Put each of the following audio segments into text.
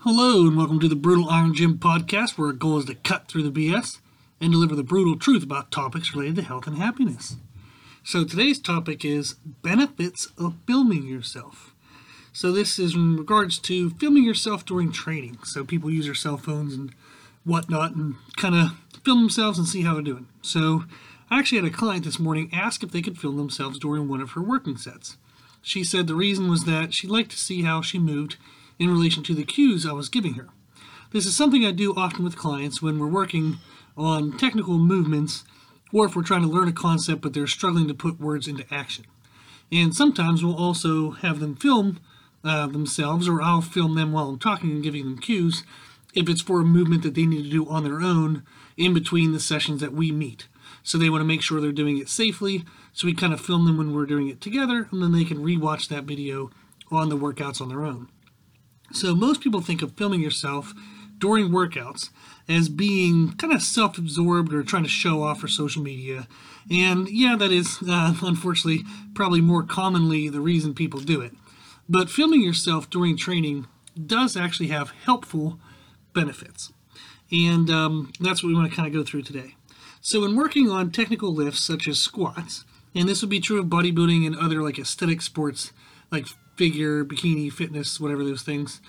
Hello and welcome to the Brutal Iron Gym podcast, where our goal is to cut through the BS and deliver the brutal truth about topics related to health and happiness. So today's topic is benefits of filming yourself. So this is in regards to filming yourself during training. So people use their cell phones and whatnot and kind of film themselves and see how they're doing. So I actually had a client this morning ask if they could film themselves during one of her working sets. She said the reason was that she'd like to see how she moved in relation to the cues I was giving her. This is something I do often with clients when we're working on technical movements or if we're trying to learn a concept but they're struggling to put words into action. And sometimes we'll also have them film themselves, or I'll film them while I'm talking and giving them cues if it's for a movement that they need to do on their own in between the sessions that we meet. So they want to make sure they're doing it safely, so we kind of film them when we're doing it together, and then they can rewatch that video on the workouts on their own. So most people think of filming yourself during workouts as being kind of self-absorbed or trying to show off for social media. And yeah, that is unfortunately probably more commonly the reason people do it. But filming yourself during training does actually have helpful benefits. And that's what we want to kind of go through today. So when working on technical lifts such as squats, and this would be true of bodybuilding and other like aesthetic sports like figure, bikini, fitness, whatever those things,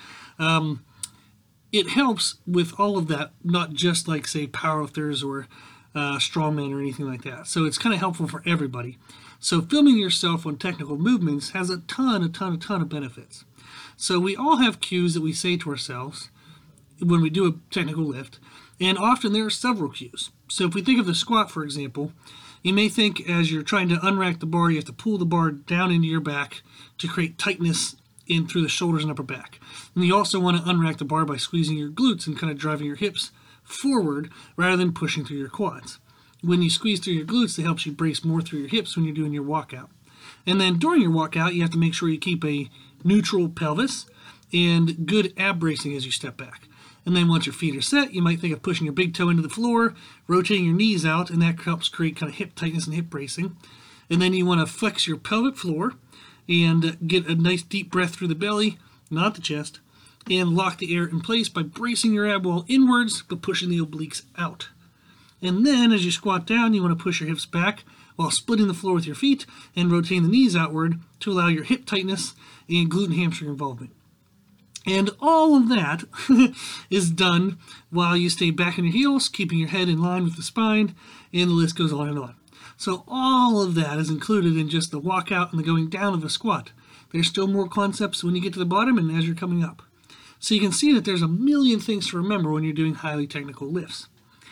it helps with all of that, not just like say powerlifters or strongmen or anything like that. So it's kind of helpful for everybody. So filming yourself on technical movements has a ton of benefits. So we all have cues that we say to ourselves when we do a technical lift, and often there are several cues. So if we think of the squat, for example, you may think as you're trying to unrack the bar, you have to pull the bar down into your back to create tightness in through the shoulders and upper back. And you also want to unrack the bar by squeezing your glutes and kind of driving your hips forward rather than pushing through your quads. When you squeeze through your glutes, it helps you brace more through your hips when you're doing your walkout. And then during your walkout, you have to make sure you keep a neutral pelvis and good ab bracing as you step back. And then once your feet are set, you might think of pushing your big toe into the floor, rotating your knees out, and that helps create kind of hip tightness and hip bracing. And then you want to flex your pelvic floor and get a nice deep breath through the belly, not the chest, and lock the air in place by bracing your ab wall inwards but pushing the obliques out. And then as you squat down, you want to push your hips back while splitting the floor with your feet and rotating the knees outward to allow your hip tightness and glute and hamstring involvement. And all of that is done while you stay back on your heels, keeping your head in line with the spine, and the list goes on and on. So all of that is included in just the walkout and the going down of a squat. There's still more concepts when you get to the bottom and as you're coming up. So you can see that there's a million things to remember when you're doing highly technical lifts.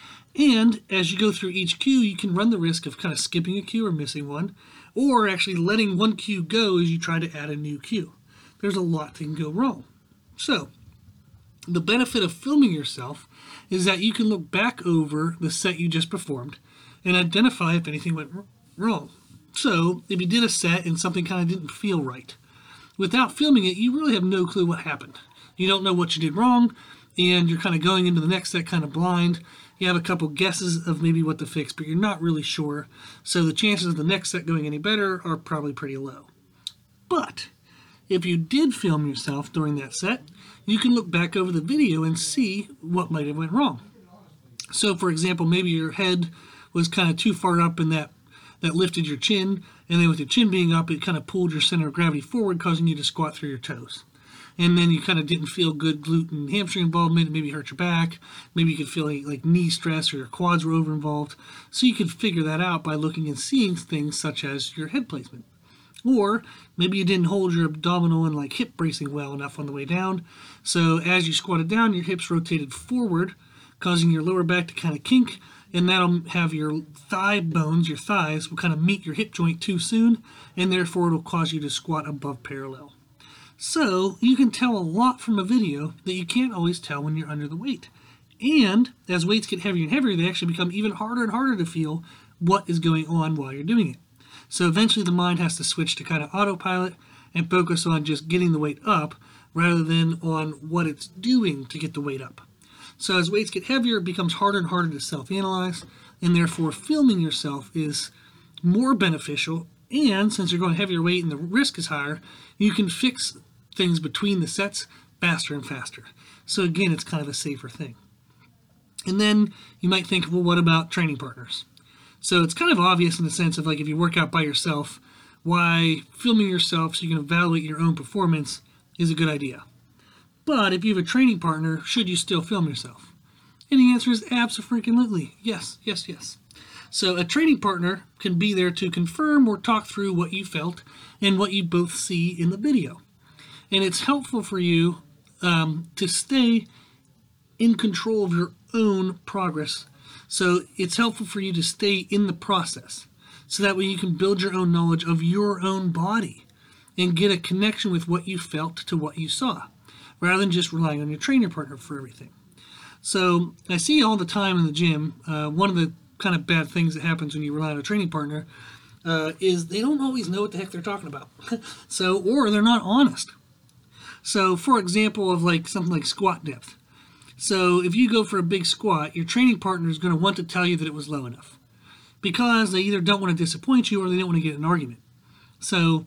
And as you go through each cue, you can run the risk of kind of skipping a cue or missing one, or actually letting one cue go as you try to add a new cue. There's a lot that can go wrong. So, the benefit of filming yourself is that you can look back over the set you just performed and identify if anything went wrong. So, if you did a set and something kind of didn't feel right, without filming it, you really have no clue what happened. You don't know what you did wrong, and you're kind of going into the next set kind of blind. You have a couple guesses of maybe what to fix, but you're not really sure. So the chances of the next set going any better are probably pretty low. But if you did film yourself during that set, you can look back over the video and see what might have went wrong. So for example, maybe your head was kind of too far up and that lifted your chin, and then with your chin being up, it kind of pulled your center of gravity forward, causing you to squat through your toes. And then you kind of didn't feel good glute and hamstring involvement, it maybe hurt your back, maybe you could feel like knee stress or your quads were over involved. So you could figure that out by looking and seeing things such as your head placement. Or maybe you didn't hold your abdominal and like hip bracing well enough on the way down. So as you squatted down, your hips rotated forward, causing your lower back to kind of kink, and that'll have your thigh bones, your thighs, will kind of meet your hip joint too soon, and therefore it'll cause you to squat above parallel. So you can tell a lot from a video that you can't always tell when you're under the weight. And as weights get heavier and heavier, they actually become even harder and harder to feel what is going on while you're doing it. So eventually the mind has to switch to kind of autopilot and focus on just getting the weight up rather than on what it's doing to get the weight up. So as weights get heavier, it becomes harder and harder to self-analyze, and therefore filming yourself is more beneficial. And since you're going heavier weight and the risk is higher, you can fix things between the sets faster and faster. So again, it's kind of a safer thing. And then you might think, well, what about training partners? So it's kind of obvious in the sense of like if you work out by yourself, why filming yourself so you can evaluate your own performance is a good idea. But if you have a training partner, should you still film yourself? And the answer is absolutely yes, yes, yes. So a training partner can be there to confirm or talk through what you felt and what you both see in the video. And it's helpful for you to stay in control of your own progress. So it's helpful for you to stay in the process. So that way you can build your own knowledge of your own body and get a connection with what you felt to what you saw, rather than just relying on your trainer partner for everything. So I see all the time in the gym, one of the kind of bad things that happens when you rely on a training partner is they don't always know what the heck they're talking about. Or they're not honest. So for example of like something like squat depth. So if you go for a big squat, your training partner is going to want to tell you that it was low enough, because they either don't want to disappoint you or they don't want to get in an argument. So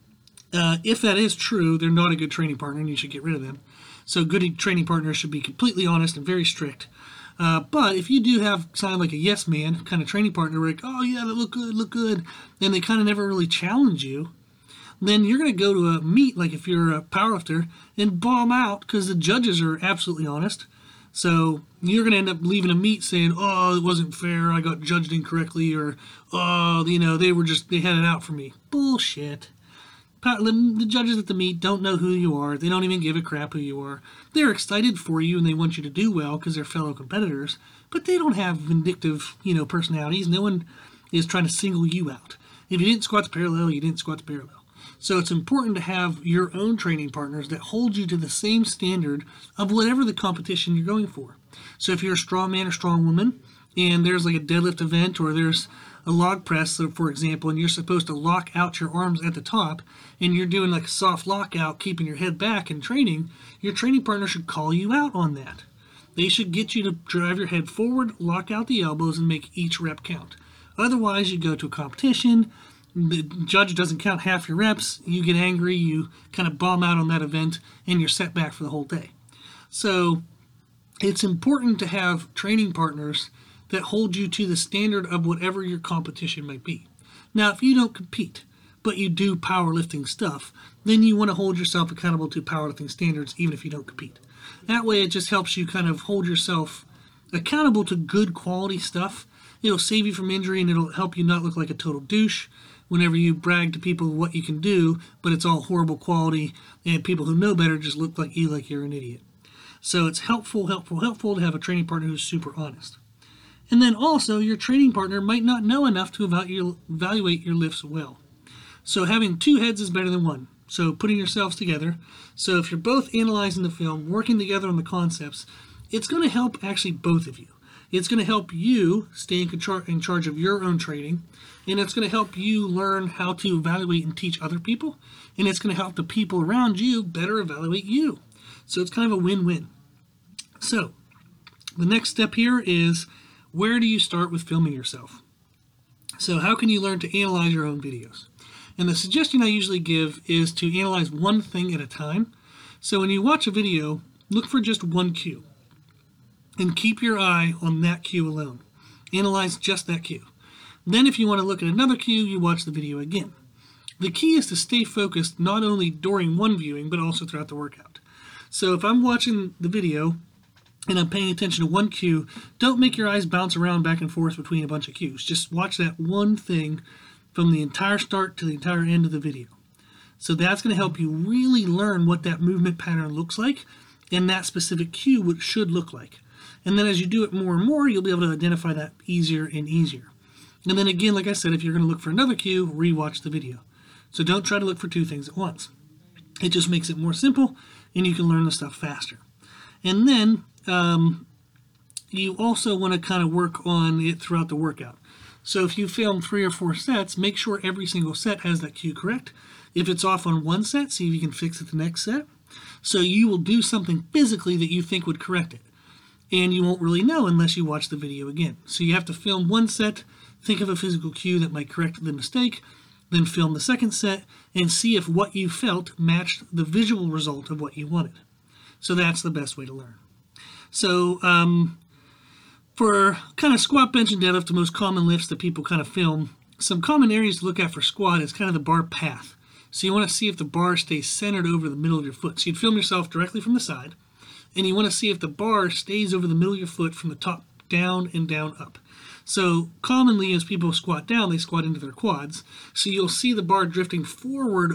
if that is true, they're not a good training partner and you should get rid of them. So good training partners should be completely honest and very strict. But if you do have kind of like a yes man kind of training partner, where like, oh yeah, that look good, and they kind of never really challenge you, then you're going to go to a meet, like if you're a powerlifter, and bomb out because the judges are absolutely honest. So you're going to end up leaving a meet saying, oh, it wasn't fair, I got judged incorrectly, or, oh, they had it out for me. Bullshit. The judges at the meet don't know who you are. They don't even give a crap who you are. They're excited for you and they want you to do well because they're fellow competitors, but they don't have vindictive, personalities. No one is trying to single you out. If you didn't squat the parallel, you didn't squat the parallel. So it's important to have your own training partners that hold you to the same standard of whatever the competition you're going for. So if you're a strong man or strong woman, and there's like a deadlift event or there's a log press, for example, and you're supposed to lock out your arms at the top, and you're doing like a soft lockout, keeping your head back in training, your training partner should call you out on that. They should get you to drive your head forward, lock out the elbows, and make each rep count. Otherwise, you go to a competition, the judge doesn't count half your reps, you get angry, you kind of bomb out on that event, and you're set back for the whole day. So it's important to have training partners that hold you to the standard of whatever your competition might be. Now, if you don't compete, but you do powerlifting stuff, then you want to hold yourself accountable to powerlifting standards even if you don't compete. That way it just helps you kind of hold yourself accountable to good quality stuff. It'll save you from injury and it'll help you not look like a total douche whenever you brag to people what you can do, but it's all horrible quality and people who know better just look like you're an idiot. So it's helpful to have a training partner who's super honest. And then also, your training partner might not know enough to evaluate your lifts well. So having two heads is better than one. So putting yourselves together. So if you're both analyzing the film, working together on the concepts, it's going to help actually both of you. It's going to help you stay in charge of your own training, and it's going to help you learn how to evaluate and teach other people, and it's going to help the people around you better evaluate you. So it's kind of a win-win. So the next step here is, where do you start with filming yourself? So how can you learn to analyze your own videos? And the suggestion I usually give is to analyze one thing at a time. So when you watch a video, look for just one cue and keep your eye on that cue alone. Analyze just that cue. Then if you want to look at another cue, you watch the video again. The key is to stay focused not only during one viewing, but also throughout the workout. So if I'm watching the video and I'm paying attention to one cue, don't make your eyes bounce around back and forth between a bunch of cues. Just watch that one thing from the entire start to the entire end of the video. So that's going to help you really learn what that movement pattern looks like and that specific cue what should look like. And then as you do it more and more, you'll be able to identify that easier and easier. And then again, like I said, if you're going to look for another cue, rewatch the video. So don't try to look for two things at once. It just makes it more simple and you can learn the stuff faster. And then you also want to kind of work on it throughout the workout. So if you film 3 or 4 sets, make sure every single set has that cue correct. If it's off on one set, see if you can fix it the next set. So you will do something physically that you think would correct it. And you won't really know unless you watch the video again. So you have to film one set, think of a physical cue that might correct the mistake, then film the second set and see if what you felt matched the visual result of what you wanted. So that's the best way to learn. So for kind of squat, bench, and deadlift, the most common lifts that people kind of film, some common areas to look at for squat is kind of the bar path. So you want to see if the bar stays centered over the middle of your foot. So you'd film yourself directly from the side, and you want to see if the bar stays over the middle of your foot from the top down and down up. So commonly as people squat down, they squat into their quads. So you'll see the bar drifting forward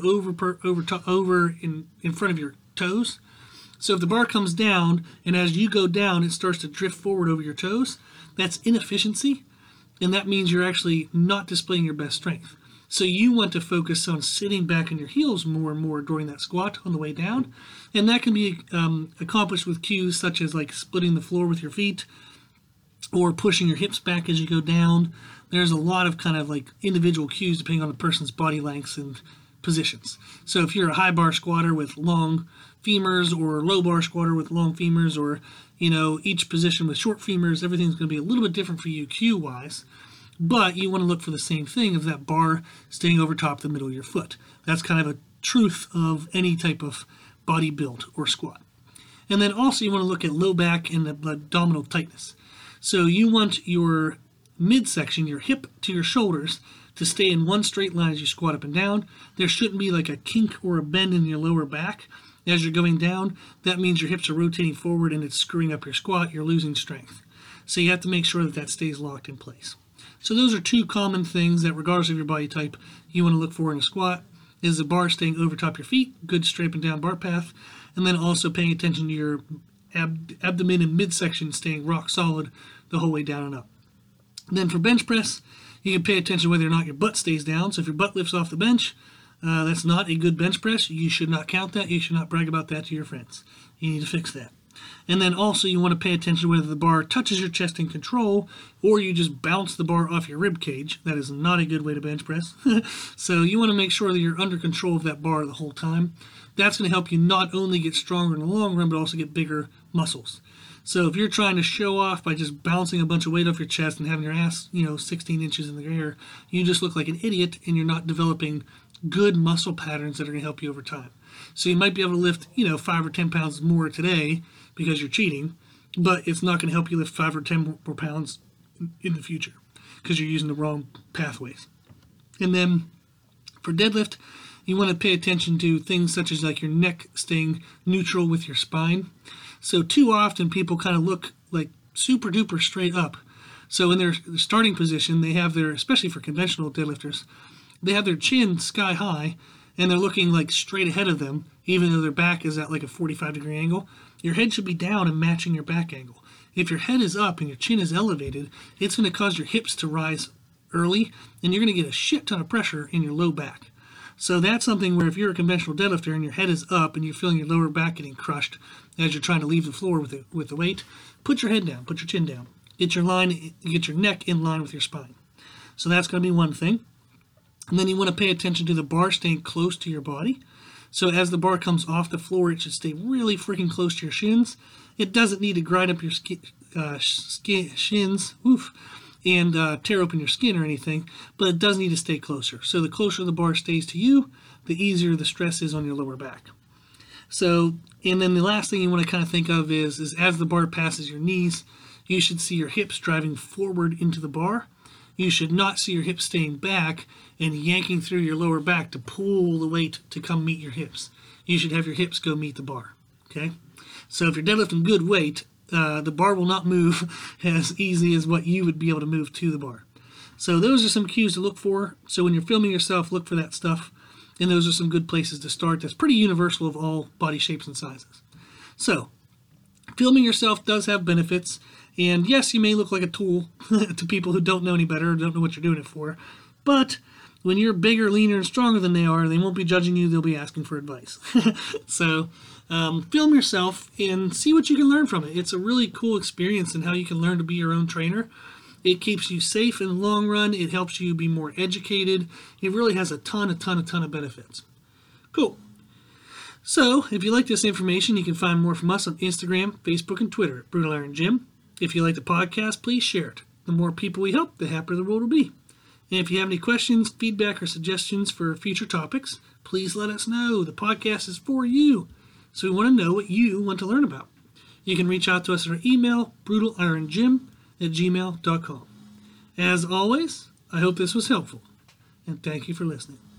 over in front of your toes. So if the bar comes down, and as you go down, it starts to drift forward over your toes, that's inefficiency, and that means you're actually not displaying your best strength. So you want to focus on sitting back on your heels more and more during that squat on the way down, and that can be accomplished with cues such as like splitting the floor with your feet, or pushing your hips back as you go down. There's a lot of kind of like individual cues depending on the person's body lengths and positions. So if you're a high bar squatter with long femurs, or low bar squatter with long femurs, or each position with short femurs, everything's going to be a little bit different for you cue wise, but you want to look for the same thing of that bar staying over top the middle of your foot. That's kind of a truth of any type of body build or squat. And then also you want to look at low back and abdominal tightness. So you want your midsection, your hip to your shoulders, to stay in one straight line as you squat up and down. There shouldn't be like a kink or a bend in your lower back as you're going down. That means your hips are rotating forward and it's screwing up your squat. You're losing strength. So you have to make sure that that stays locked in place. So those are two common things that regardless of your body type, you want to look for in a squat, is the bar staying over top your feet, good straight and down bar path, and then also paying attention to your abdomen and midsection staying rock solid the whole way down and up. And then for bench press, you can pay attention whether or not your butt stays down. So if your butt lifts off the bench, that's not a good bench press. You should not count that. You should not brag about that to your friends. You need to fix that. And then also you want to pay attention whether the bar touches your chest in control, or you just bounce the bar off your rib cage. That is not a good way to bench press. So you want to make sure that you're under control of that bar the whole time. That's going to help you not only get stronger in the long run, but also get bigger muscles. So if you're trying to show off by just bouncing a bunch of weight off your chest and having your ass, 16 inches in the air, you just look like an idiot and you're not developing good muscle patterns that are going to help you over time. So you might be able to lift, 5 or 10 pounds more today because you're cheating, but it's not going to help you lift 5 or 10 more pounds in the future because you're using the wrong pathways. And then for deadlift, you want to pay attention to things such as like your neck staying neutral with your spine. So too often people kind of look like super duper straight up. So in their starting position, they have their, especially for conventional deadlifters, they have their chin sky high and they're looking like straight ahead of them, even though their back is at like a 45-degree angle. Your head should be down and matching your back angle. If your head is up and your chin is elevated, it's going to cause your hips to rise early, and you're going to get a shit ton of pressure in your low back. So that's something where if you're a conventional deadlifter and your head is up and you're feeling your lower back getting crushed as you're trying to leave the floor with the weight, put your head down, put your chin down. Get your neck in line with your spine. So that's going to be one thing. And then you want to pay attention to the bar staying close to your body. So as the bar comes off the floor, it should stay really freaking close to your shins. It doesn't need to grind up your shins and tear open your skin or anything, but it does need to stay closer. So the closer the bar stays to you, the easier the stress is on your lower back. So, and then the last thing you want to kind of think of is as the bar passes your knees, you should see your hips driving forward into the bar. You should not see your hips staying back and yanking through your lower back to pull the weight to come meet your hips. You should have your hips go meet the bar, okay? So if you're deadlifting good weight, the bar will not move as easy as what you would be able to move to the bar. So those are some cues to look for. So when you're filming yourself, look for that stuff. And those are some good places to start. That's pretty universal of all body shapes and sizes. So filming yourself does have benefits. And yes, you may look like a tool to people who don't know any better or don't know what you're doing it for. But when you're bigger, leaner, and stronger than they are, they won't be judging you. They'll be asking for advice. So film yourself and see what you can learn from it. It's a really cool experience in how you can learn to be your own trainer. It keeps you safe in the long run. It helps you be more educated. It really has a ton of benefits. Cool. So if you like this information, you can find more from us on Instagram, Facebook, and Twitter at Brutal Iron Gym. If you like the podcast, please share it. The more people we help, the happier the world will be. And if you have any questions, feedback, or suggestions for future topics, please let us know. The podcast is for you. So we want to know what you want to learn about. You can reach out to us at our email, brutalirongym@gmail.com. As always, I hope this was helpful, and thank you for listening.